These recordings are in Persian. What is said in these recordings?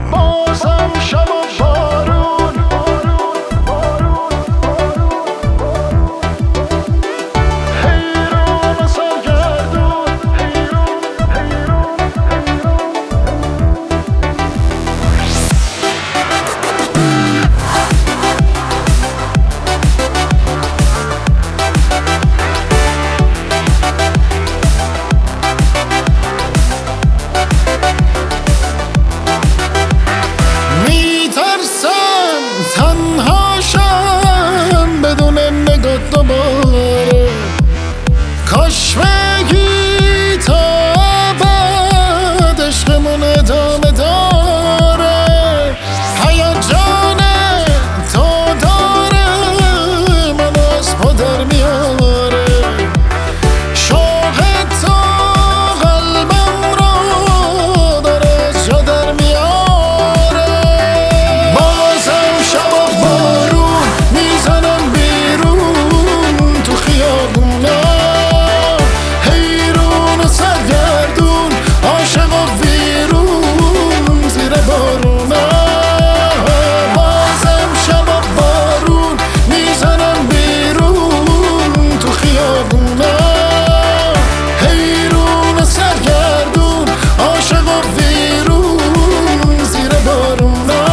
بازم شب و بارون حیران سرگردون تنهاشم بدون نگاه دوباره کاش بگی تا ابد عشقمون ادامه داره هیجان تو داره منو از پا در میاره شوق تو قلبم رو داره از جا در میاره بازم شب و بارون میزنم بیرون تو خیابونا حیرون و سرگردون عاشق و ویرون زیر بارونا بازم شب و بارون میزنم بیرون تو خیابونا حیرون و سرگردون عاشق و ویرون زیر بارونا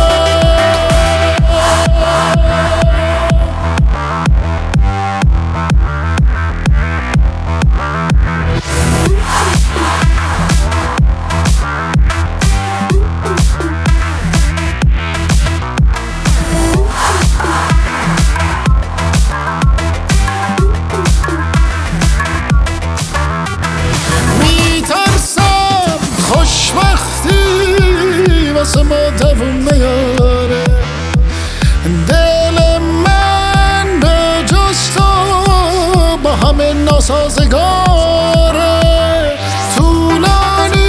خوشبختی واسه ما دووم نیاره دل من به جز تو با همه ناسازگاره طولانی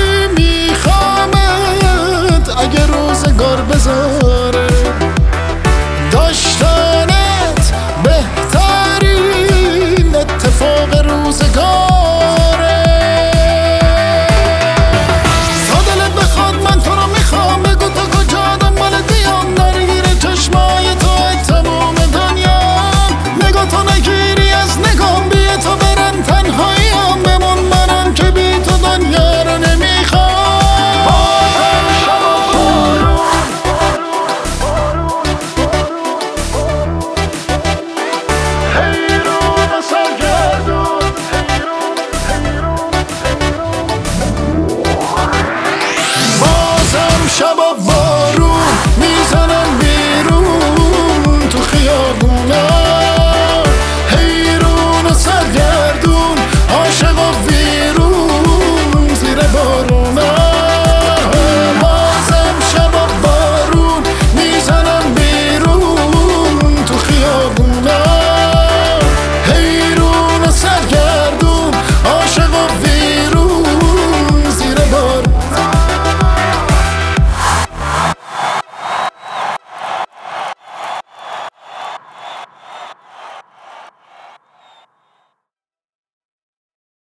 میخوامت اگه روزگار بذاره داشتنت بهترین اتفاق روزگاره شب و بارون میزنم